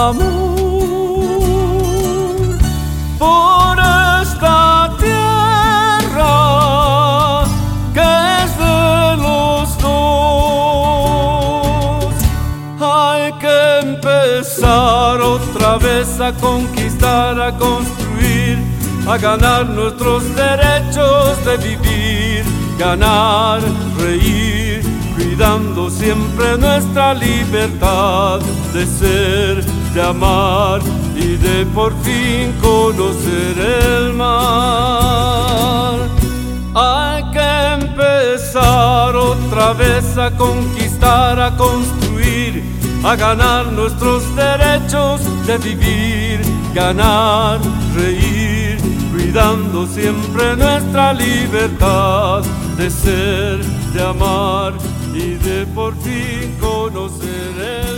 amor por esta tierra que es de los dos. Hay que empezar otra vez a conquistar, a construir, a ganar nuestros derechos de vivir, ganar, reír, cuidando siempre nuestra libertad de ser, de amar y de por fin conocer el mar. Hay que empezar otra vez a conquistar, a construir, a ganar nuestros derechos de vivir, ganar, reír, cuidando siempre nuestra libertad de ser, de amar y de por fin conocer el